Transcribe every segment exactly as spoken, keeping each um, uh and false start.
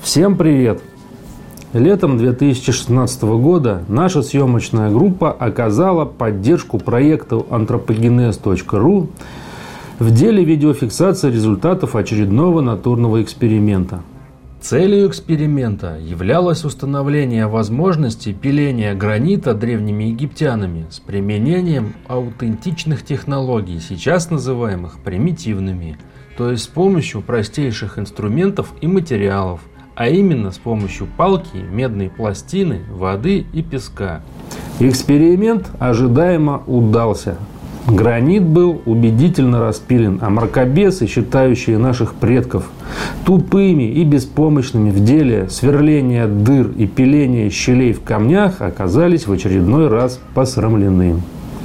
Всем привет! Летом две тысячи шестнадцатого года наша съемочная группа оказала поддержку проекту антропогенез точка ру в деле видеофиксации результатов очередного натурного эксперимента. Целью эксперимента являлось установление возможности пиления гранита древними египтянами с применением аутентичных технологий, сейчас называемых примитивными, то есть с помощью простейших инструментов и материалов, а именно с помощью палки, медной пластины, воды и песка. Эксперимент ожидаемо удался. Гранит был убедительно распилен, а мракобесы, считающие наших предков тупыми и беспомощными в деле сверления дыр и пиления щелей в камнях, оказались в очередной раз посрамлены.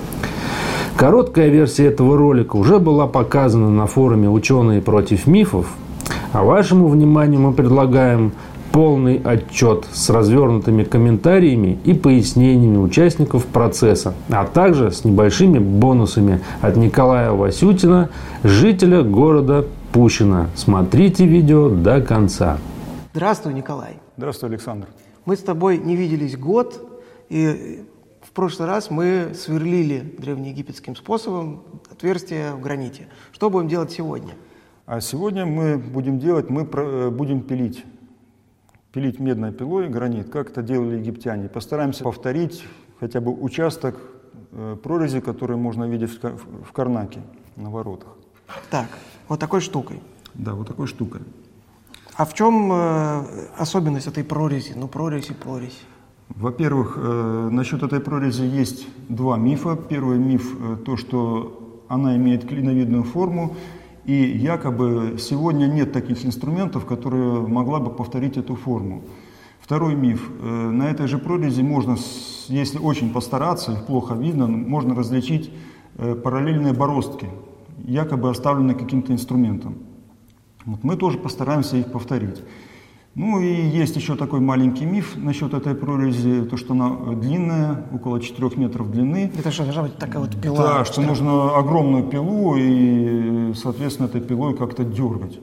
Короткая версия этого ролика уже была показана на форуме «Ученые против мифов», а вашему вниманию мы предлагаем полный отчет с развернутыми комментариями и пояснениями участников процесса, а также с небольшими бонусами от Николая Васютина, жителя города Пущино. Смотрите видео до конца. Здравствуй, Николай. Здравствуй, Александр. Мы с тобой не виделись год, и в прошлый раз мы сверлили древнеегипетским способом отверстие в граните. Что будем делать сегодня? А сегодня мы будем делать, мы будем пилить. Пилить медной пилой гранит, как это делали египтяне. Постараемся повторить хотя бы участок прорези, который можно видеть в Карнаке, на воротах. Так, вот такой штукой. Да, вот такой штукой. А в чем э, особенность этой прорези? Ну, прорезь и прорезь. Во-первых, э, насчет этой прорези есть два мифа. Первый миф э, то, что она имеет клиновидную форму, и якобы сегодня нет таких инструментов, которые могла бы повторить эту форму. Второй миф. Э, на этой же прорези можно, если очень постараться, их плохо видно, можно различить э, параллельные бороздки, якобы оставленные каким-то инструментом. Вот мы тоже постараемся их повторить. Ну и есть еще такой маленький миф насчет этой прорези, то, что она длинная, около четырёх метров длины. Это что, должна быть такая вот пила? Да, что нужно огромную пилу и, соответственно, этой пилой как-то дергать.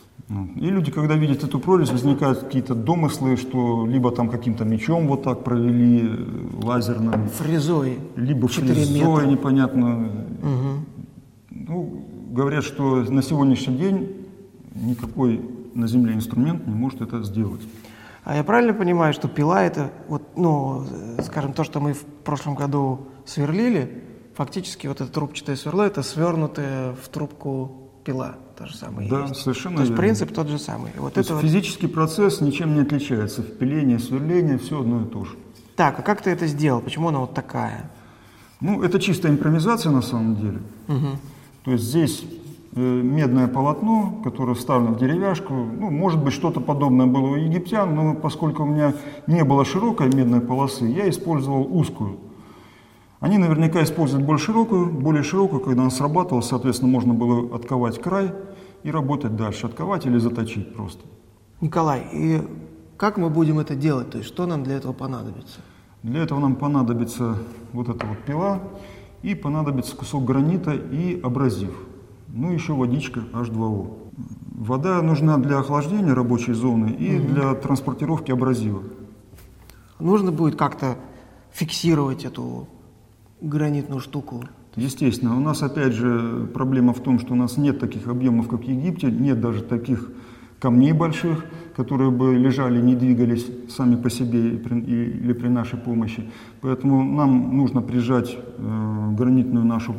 И люди, когда видят эту прорезь, возникают какие-то домыслы, что либо там каким-то мечом вот так провели, лазерным. Фрезой. Либо фрезой, непонятно. Угу. Ну, говорят, что на сегодняшний день никакой на Земле инструмент не может это сделать. А я правильно понимаю, что пила это, вот, ну, скажем, то, что мы в прошлом году сверлили, фактически вот это трубчатое сверло, это свернутая в трубку пила, та же самая. Да, есть. совершенно То есть верно. принцип тот же самый. Вот то это есть вот... физический процесс ничем не отличается. Впиление, сверление, все одно и то же. Так, а как ты это сделал? Почему она вот такая? Ну, это чистая импровизация на самом деле. Угу. То есть здесь медное полотно, которое вставлено в деревяшку. Ну, может быть, что-то подобное было у египтян, но поскольку у меня не было широкой медной полосы, я использовал узкую. Они наверняка используют более широкую, более широкую, когда она срабатывала, соответственно, можно было отковать край и работать дальше. Отковать или заточить просто. Николай, и как мы будем это делать? То есть, что нам для этого понадобится? Для этого нам понадобится вот эта вот пила, и понадобится кусок гранита и абразив. Ну, еще водичка эйч два о. Вода нужна для охлаждения рабочей зоны и угу. для транспортировки абразива. Нужно будет как-то фиксировать эту гранитную штуку? Естественно. У нас, опять же, проблема в том, что у нас нет таких объемов, как в Египте, нет даже таких камней больших, которые бы лежали, не двигались сами по себе или при нашей помощи. Поэтому нам нужно прижать э, гранитную нашу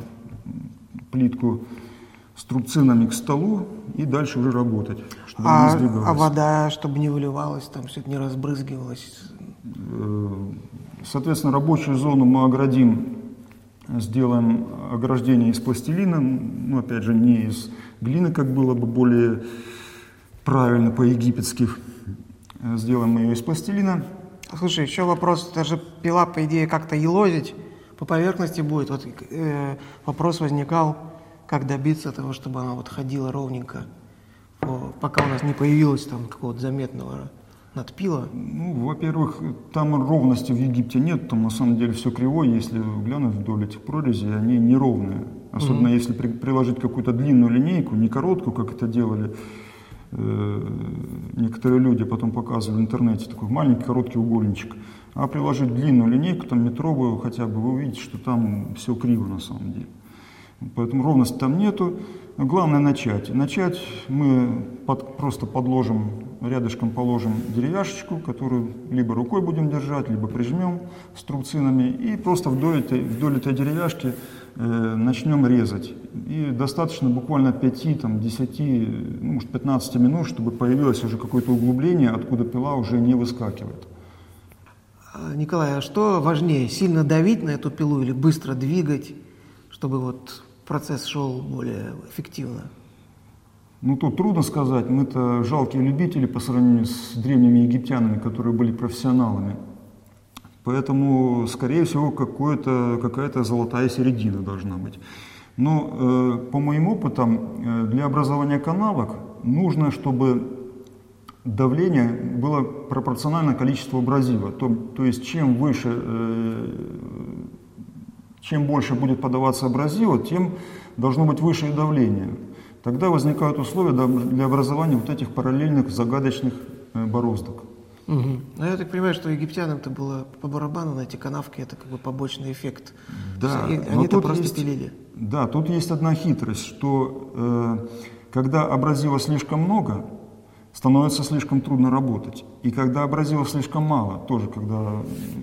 плитку струбцинами к столу и дальше уже работать, чтобы а, не сдвигалось. А вода, чтобы не выливалась, там все это не разбрызгивалось? Соответственно, рабочую зону мы оградим, сделаем ограждение из пластилина, ну, опять же, не из глины, как было бы более правильно по-египетски. Сделаем мы ее из пластилина. Слушай, еще вопрос, это же пила, по идее, как-то елозить по поверхности будет. Вот э, вопрос возникал, как добиться того, чтобы она вот ходила ровненько, пока у нас не появилось там какого-то заметного надпила? Ну, во-первых, там ровности в Египте нет, там на самом деле все кривое, если глянуть вдоль этих прорезей, они неровные. Особенно mm-hmm. если при, приложить какую-то длинную линейку, не короткую, как это делали некоторые люди потом показывали в интернете, такой маленький короткий угольничек. А приложить длинную линейку, там метровую хотя бы, вы увидите, что там все криво на самом деле. Поэтому ровности там нету. Главное начать. Начать мы под, просто подложим, рядышком положим деревяшечку, которую либо рукой будем держать, либо прижмем струбцинами, и просто вдоль этой, вдоль этой деревяшки э, начнем резать. И достаточно буквально пяти-десяти, ну, может пятнадцати минут, чтобы появилось уже какое-то углубление, откуда пила уже не выскакивает. Николай, а что важнее, сильно давить на эту пилу или быстро двигать, чтобы вот процесс шел более эффективно? Ну, тут трудно сказать. Мы-то жалкие любители по сравнению с древними египтянами, которые были профессионалами. Поэтому, скорее всего, какая-то золотая середина должна быть. Но э, по моим опытам, э, для образования канавок нужно, чтобы давление было пропорционально количеству абразива. То, то есть, чем выше... Э, Чем больше будет подаваться абразива, тем должно быть выше и давление. Тогда возникают условия для образования вот этих параллельных загадочных бороздок. Угу. А я так понимаю, что египтянам-то было по барабану на эти канавки, это как бы побочный эффект. Да, они-то просто есть, пилили. Да, тут есть одна хитрость, что э, когда абразива слишком много, становится слишком трудно работать. И когда абразива слишком мало, тоже когда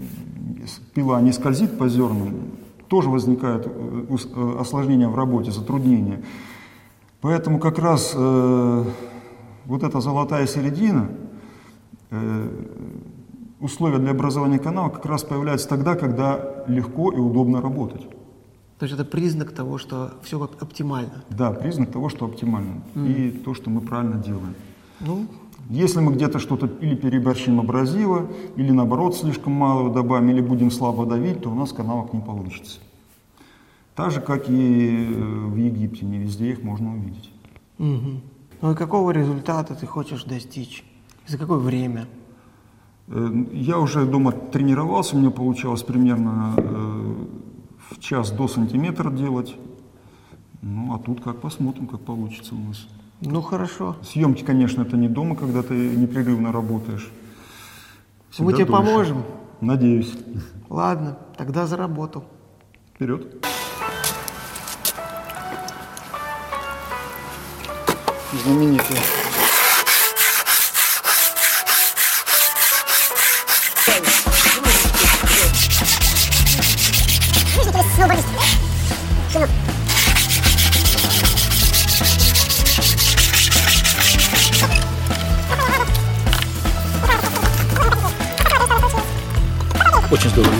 пила не скользит по зернам, тоже возникают осложнения в работе, затруднения. Поэтому как раз э, вот эта золотая середина, э, условия для образования канала как раз появляются тогда, когда легко и удобно работать. То есть это признак того, что все оптимально? Да, признак того, что оптимально. Mm. И то, что мы правильно делаем. Ну. Если мы где-то что-то или переборщим абразива, или наоборот слишком мало добавим, или будем слабо давить, то у нас канавок не получится. Так же, как и в Египте, не везде их можно увидеть. Угу. Ну и какого результата ты хочешь достичь? За какое время? Я уже дома тренировался, у меня получалось примерно в час до сантиметра делать. Ну, а тут как посмотрим, как получится у нас. Ну, хорошо. Съемки, конечно, это не дома, когда ты непрерывно работаешь. Всегда Мы тебе дольше. Поможем. Надеюсь. Ладно, тогда за работу. Вперед. Знаменитый. Очень здорово.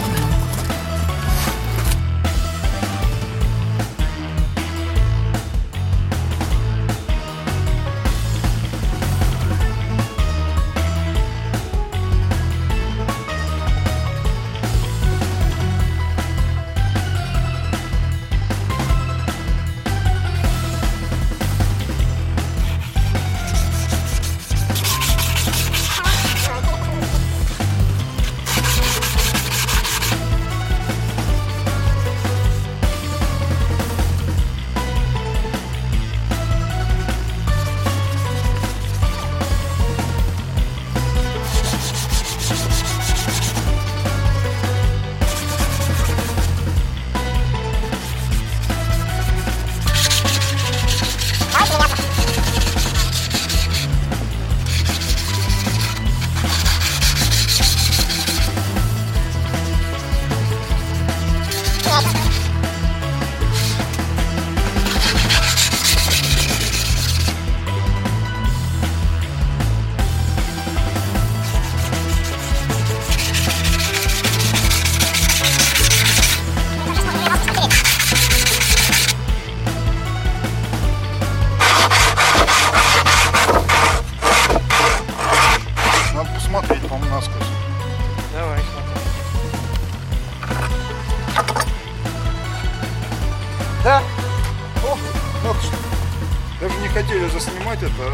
Да? О, вот что. Даже не хотели заснимать это.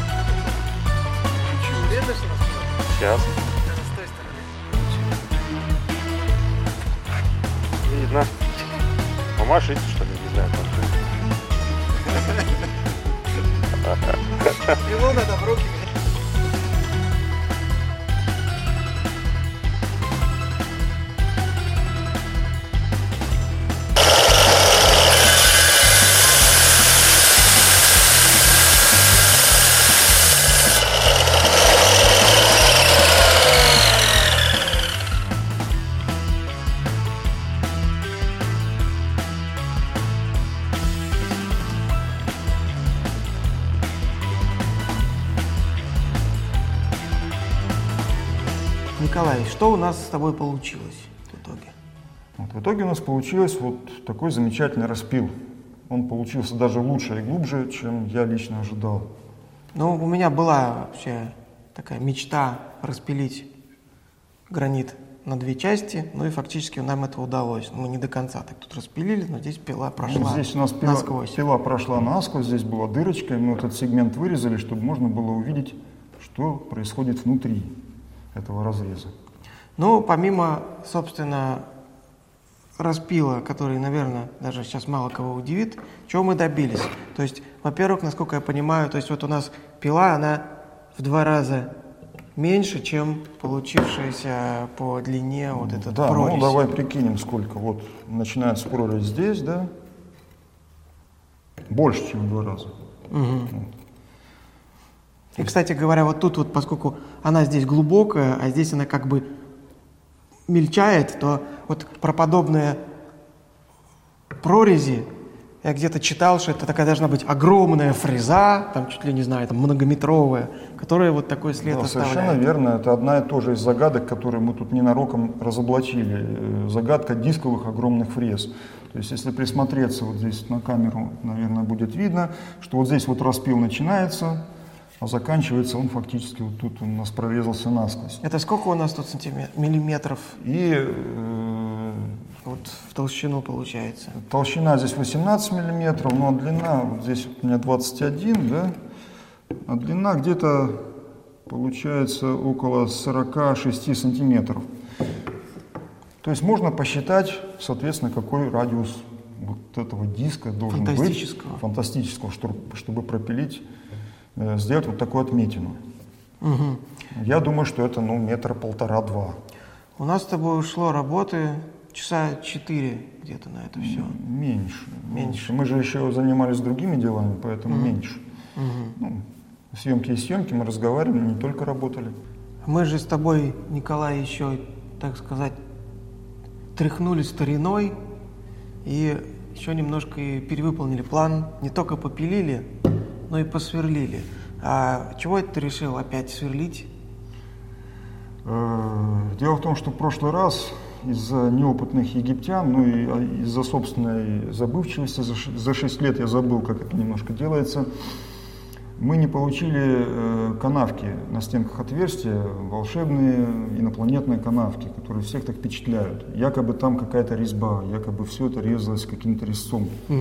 Видно, что нас? Сейчас. С той стороны. Видно. Помашите, что ли, не знаю. Его надо в руки взять. Николай, что у нас с тобой получилось в итоге? Вот, в итоге у нас получилось вот такой замечательный распил. Он получился даже лучше и глубже, чем я лично ожидал. Ну, у меня была вообще такая мечта распилить гранит на две части, ну и фактически нам это удалось. Мы не до конца так тут распилили, но здесь пила прошла ну, здесь у нас пила, насквозь. Пила прошла насквозь, здесь была дырочка, и мы этот сегмент вырезали, чтобы можно было увидеть, что происходит внутри этого разреза. Ну, помимо, собственно, распила, который, наверное, даже сейчас мало кого удивит, чего мы добились? То есть, во-первых, насколько я понимаю, то есть вот у нас пила, она в два раза меньше, чем получившаяся по длине вот этот да, прорезь. Ну, давай прикинем, сколько. Вот начинается прорезь здесь, да? Больше, чем в два раза. Угу. Вот. И, кстати говоря, вот тут вот, поскольку она здесь глубокая, а здесь она как бы мельчает, то вот про подобные прорези я где-то читал, что это такая должна быть огромная фреза, там чуть ли не знаю, там многометровая, которая вот такой след да, оставляет. Совершенно верно. Это одна и та же из загадок, которые мы тут ненароком разоблачили. Загадка дисковых огромных фрез. То есть, если присмотреться, вот здесь на камеру, наверное, будет видно, что вот здесь вот распил начинается, а заканчивается он фактически вот тут, он у нас прорезался насквозь. Это сколько у нас тут сантиметров, миллиметров? И э, вот в толщину получается. Толщина здесь восемнадцать миллиметров, ну а длина, вот здесь вот у меня двадцать один, да, а длина где-то получается около сорока шести сантиметров. То есть можно посчитать, соответственно, какой радиус вот этого диска должен фантастического. быть. Фантастического. Чтобы, чтобы пропилить, э, сделать вот такую отметину. Угу. Я думаю, что это ну, метра полтора-два. У нас с тобой ушло работы часа четыре где-то на это все. Меньше. Меньше. Мы же еще занимались другими делами, поэтому угу. меньше. Угу. Ну, съемки и съемки, мы разговаривали, не только работали. Мы же с тобой, Николай, еще, так сказать, тряхнули стариной и еще немножко и перевыполнили план. Не только попилили, но и посверлили. А чего это ты решил опять сверлить? Дело в том, что в прошлый раз из-за неопытных египтян, ну и из-за собственной забывчивости, за шесть лет я забыл, как это немножко делается, мы не получили э, канавки на стенках отверстия, волшебные инопланетные канавки, которые всех так впечатляют. Якобы там какая-то резьба, якобы все это резалось каким-то резцом. Угу.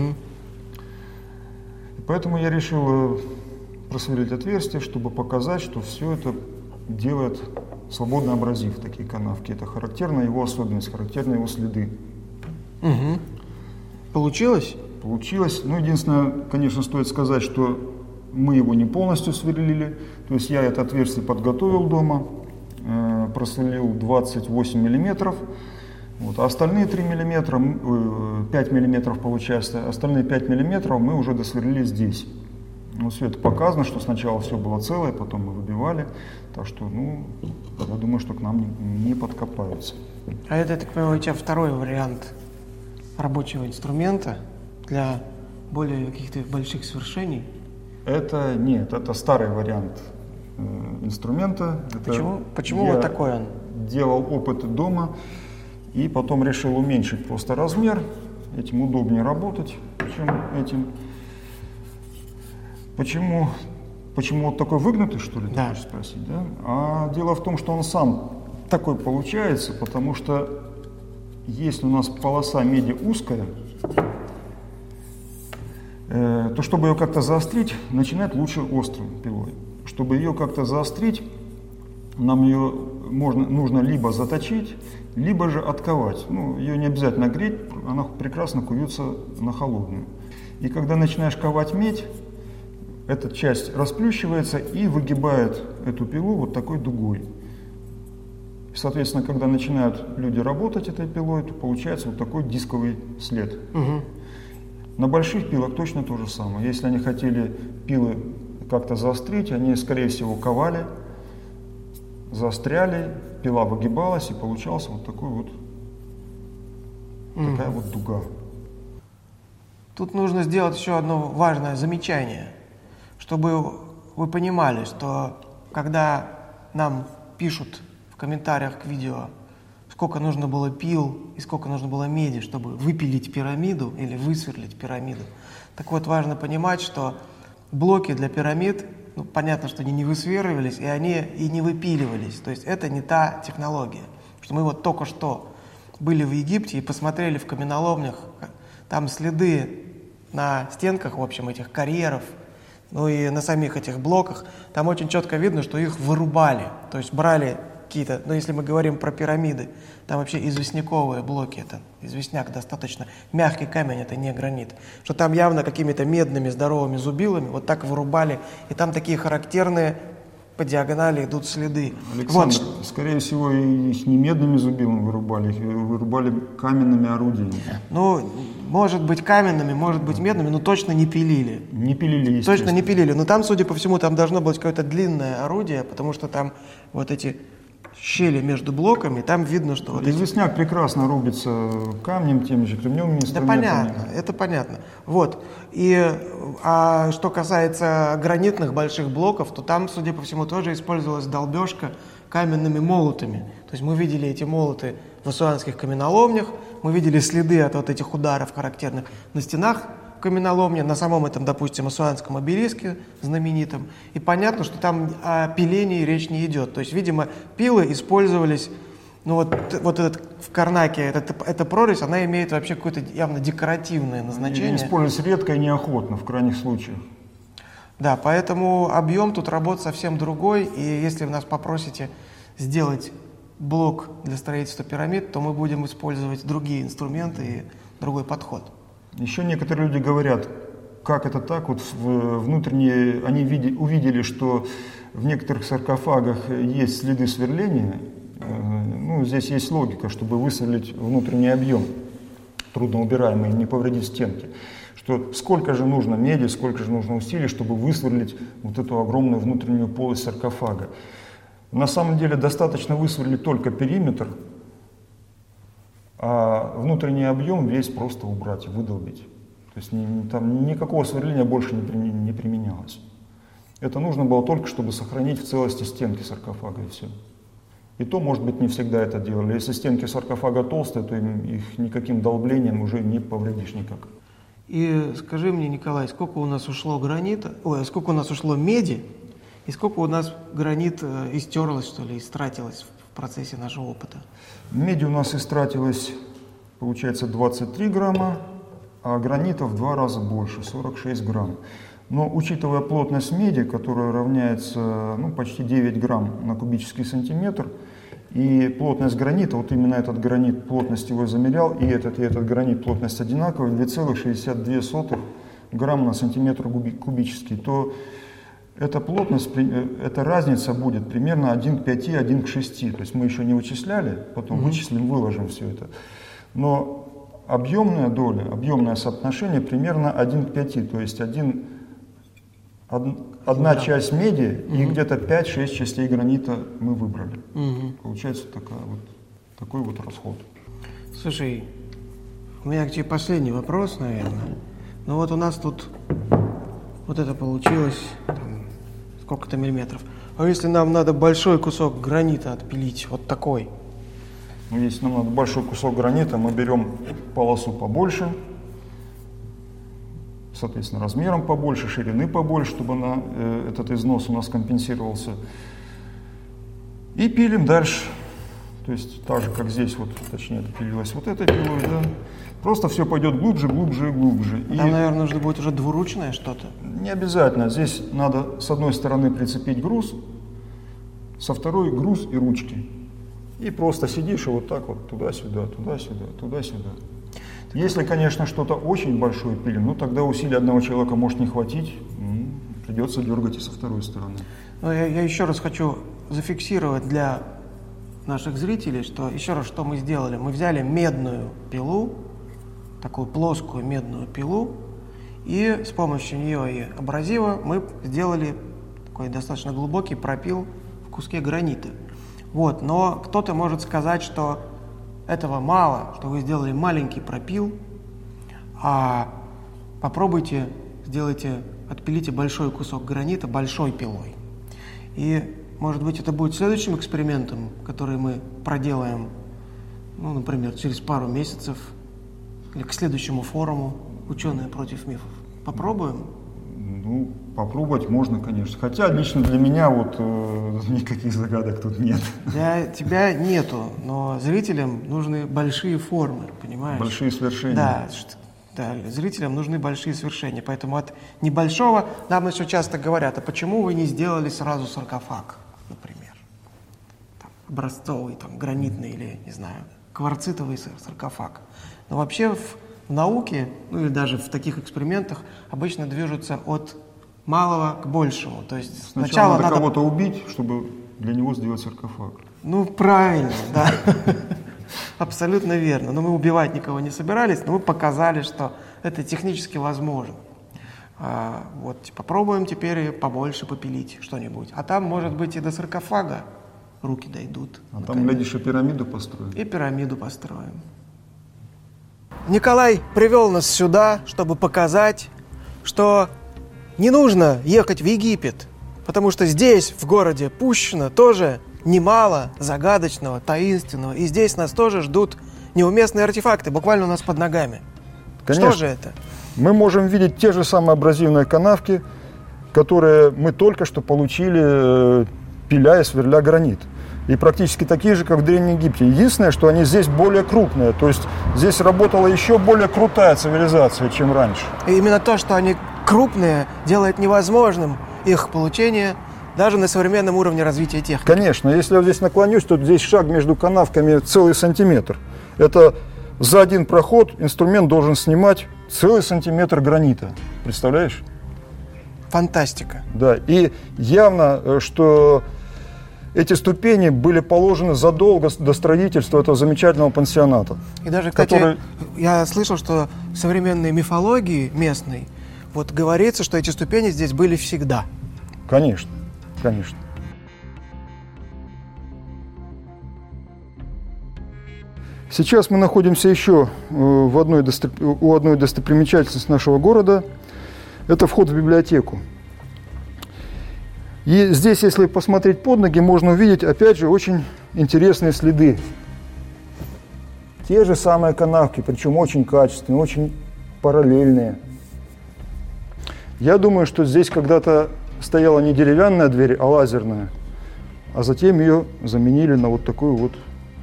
И поэтому я решил э, просверлить отверстие, чтобы показать, что все это делает свободно абразив, такие канавки. Это характерная его особенность, характерны его следы. Угу. Получилось? Получилось. Ну, единственное, конечно, стоит сказать, что мы его не полностью сверлили, то есть я это отверстие подготовил дома, э, просверлил двадцать восемь миллиметров, вот, а остальные три миллиметра, э, пять миллиметров получается, остальные пять миллиметров мы уже досверлили здесь. Ну, все это показано, что сначала все было целое, потом мы выбивали, так что, ну, я думаю, что к нам не, не подкопаются. А это, я так понимаю, у тебя второй вариант рабочего инструмента для более каких-то больших свершений? Это нет, это старый вариант э, инструмента. Это Почему? Почему я вот такой он? Делал опыты дома и потом решил уменьшить просто размер. Этим удобнее работать, чем этим. Почему, почему вот такой выгнутый, что ли, ты да. хочешь спросить, да? А дело в том, что он сам такой получается, потому что если у нас полоса меди узкая, то чтобы ее как-то заострить, начинать лучше острой пилой. Чтобы ее как-то заострить, нам ее можно, нужно либо заточить, либо же отковать. Ну, ее не обязательно греть, она прекрасно куется на холодную. И когда начинаешь ковать медь, эта часть расплющивается и выгибает эту пилу вот такой дугой. Соответственно, когда начинают люди работать этой пилой, то получается вот такой дисковый след. Угу. На больших пилах точно то же самое. Если они хотели пилы как-то заострить, они, скорее всего, ковали, заостряли, пила выгибалась, и получался вот такой вот, угу. такая вот дуга. Тут нужно сделать еще одно важное замечание, чтобы вы понимали, что когда нам пишут в комментариях к видео, сколько нужно было пил и сколько нужно было меди, чтобы выпилить пирамиду или высверлить пирамиду. Так вот, важно понимать, что блоки для пирамид, ну, понятно, что они не высверливались, и они и не выпиливались. То есть это не та технология. Что мы вот только что были в Египте и посмотрели в каменоломнях, там следы на стенках, в общем, этих карьеров, ну и на самих этих блоках, там очень четко видно, что их вырубали, то есть брали какие-то, ну если мы говорим про пирамиды, там вообще известняковые блоки, это известняк достаточно мягкий камень, это не гранит, что там явно какими-то медными здоровыми зубилами вот так вырубали, и там такие характерные по диагонали идут следы. Александр, вот. Скорее всего, их не медными зубилами вырубали, их вырубали каменными орудиями. Ну, может быть каменными, может быть медными, но точно не пилили. Не пилили, естественно. Точно не пилили. Но там, судя по всему, там должно быть какое-то длинное орудие, потому что там вот эти щели между блоками, там видно, что... Вот известняк эти... прекрасно рубится камнем, теми же кремневыми инструментами. Да понятно, это понятно. Вот. И а что касается гранитных больших блоков, то там, судя по всему, тоже использовалась долбежка каменными молотами. То есть мы видели эти молоты в ассуанских каменоломнях, мы видели следы от вот этих ударов характерных на стенах каменоломни, на самом этом, допустим, ассуанском обелиске знаменитом. И понятно, что там о пилении речь не идет. То есть, видимо, пилы использовались, ну вот, вот этот в Карнаке, этот, эта прорезь, она имеет вообще какое-то явно декоративное назначение. И используется редко и неохотно, в крайних случаях. Да, поэтому объем тут работ совсем другой. И если вы нас попросите сделать блок для строительства пирамид, то мы будем использовать другие инструменты и другой подход. Еще некоторые люди говорят, как это так, вот внутренние, они види, увидели, что в некоторых саркофагах есть следы сверления. Ну, здесь есть логика, чтобы высверлить внутренний объем, трудноубираемый, не повредить стенки. Что сколько же нужно меди, сколько же нужно усилий, чтобы высверлить вот эту огромную внутреннюю полость саркофага. На самом деле достаточно высверлить только периметр, а внутренний объем весь просто убрать, выдолбить. То есть не, там никакого сверления больше не, не применялось. Это нужно было только, чтобы сохранить в целости стенки саркофага, и все. И то, может быть, не всегда это делали. Если стенки саркофага толстые, то им, их никаким долблением уже не повредишь никак. И скажи мне, Николай, сколько у нас ушло гранита, ой, сколько у нас ушло меди, и сколько у нас гранит э, истерлось, что ли, истратилось в процессе нашего опыта? Меди у нас истратилось, получается, двадцать три грамма, а гранита в два раза больше, сорок шесть грамм. Но учитывая плотность меди, которая равняется ну, почти девять грамм на кубический сантиметр, и плотность гранита, вот именно этот гранит, плотность его замерял, и этот, и этот гранит, плотность одинаковая, два целых шестьдесят две сотых грамма на сантиметр кубический, то эта плотность, эта разница будет примерно один к пяти, один к шести. То есть мы еще не вычисляли, потом mm-hmm. вычислим, выложим все это. Но объемная доля, объемное соотношение примерно один к пяти, то есть один, од, одна да. часть меди mm-hmm. и где-то пять-шесть частей гранита мы выбрали. Mm-hmm. Получается такая вот, такой вот расход. Слушай, у меня к тебе последний вопрос, наверное. Ну вот у нас тут вот это получилось там, сколько-то миллиметров. А если нам надо большой кусок гранита отпилить, вот такой? Ну, если нам надо большой кусок гранита, мы берем полосу побольше, соответственно, размером побольше, ширины побольше, чтобы она, э, этот износ у нас компенсировался. И пилим дальше. То есть так же, как здесь, вот, точнее, это пилилось вот этой пилой, да. Просто все пойдет глубже, глубже и глубже. Там, и наверное, нужно будет уже двуручное что-то. Не обязательно. Здесь надо с одной стороны прицепить груз, со второй груз и ручки. И просто сидишь и вот так вот туда-сюда, туда-сюда, туда-сюда. Если, конечно, что-то очень большое пилим, ну тогда усилий одного человека может не хватить. придется дергать и со второй стороны. Но я, я еще раз хочу зафиксировать для наших зрителей, что еще раз, что мы сделали. Мы взяли медную пилу, такую плоскую медную пилу, и с помощью нее и абразива мы сделали такой достаточно глубокий пропил в куске гранита. Вот. Но кто-то может сказать, что этого мало, что вы сделали маленький пропил, а попробуйте, сделайте, отпилите большой кусок гранита большой пилой. И, может быть, это будет следующим экспериментом, который мы проделаем, ну, например, через пару месяцев или к следующему форуму «Ученые против мифов». Попробуем? Ну, попробовать можно, конечно. Хотя лично для меня вот э, никаких загадок тут нет. Для тебя нету, но зрителям нужны большие формы, понимаешь? Большие свершения. Да, да, зрителям нужны большие свершения. Поэтому от небольшого нам еще часто говорят, а почему вы не сделали сразу саркофаг, например? Там, образцовый, там, гранитный или, не знаю, кварцитовый саркофаг. Но вообще в В науке, ну или даже в таких экспериментах, обычно движутся от малого к большему. То есть сначала, сначала надо, надо кого-то убить, чтобы для него сделать саркофаг. Ну, правильно, да. Абсолютно верно. Но мы убивать никого не собирались, но мы показали, что это технически возможно. А, вот, попробуем теперь побольше попилить что-нибудь. А там, может быть, и до саркофага руки дойдут. А там, глядишь, и пирамиду построим. И пирамиду построим. Николай привел нас сюда, чтобы показать, что не нужно ехать в Египет, потому что здесь, в городе Пущино, тоже немало загадочного, таинственного, и здесь нас тоже ждут неуместные артефакты, буквально у нас под ногами. Конечно. Что же это? Мы можем видеть те же самые абразивные канавки, которые мы только что получили, пиля и сверля гранит. И практически такие же, как в Древнем Египте. Единственное, что они здесь более крупные. То есть здесь работала еще более крутая цивилизация, чем раньше. И именно то, что они крупные, делает невозможным их получение даже на современном уровне развития техники. Конечно. Если я здесь наклонюсь, то здесь шаг между канавками целый сантиметр. Это за один проход инструмент должен снимать целый сантиметр гранита. Представляешь? Фантастика. Да. И явно, что эти ступени были положены задолго до строительства этого замечательного пансионата. И даже, кстати, который... я слышал, что в современной мифологии местной вот говорится, что эти ступени здесь были всегда. Конечно, конечно. Сейчас мы находимся еще в одной досто... у одной достопримечательности нашего города. Это вход в библиотеку. И здесь, если посмотреть под ноги, можно увидеть, опять же, очень интересные следы. Те же самые канавки, причем очень качественные, очень параллельные. Я думаю, что здесь когда-то стояла не деревянная дверь, а лазерная. А затем ее заменили на вот такую вот.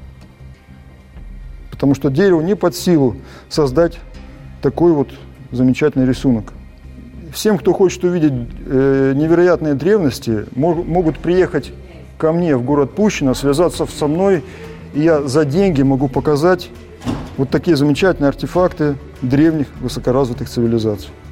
Потому что дереву не под силу создать такой вот замечательный рисунок. Всем, кто хочет увидеть э, невероятные древности, мог, могут приехать ко мне в город Пущино, связаться со мной, и я за деньги могу показать вот такие замечательные артефакты древних высокоразвитых цивилизаций.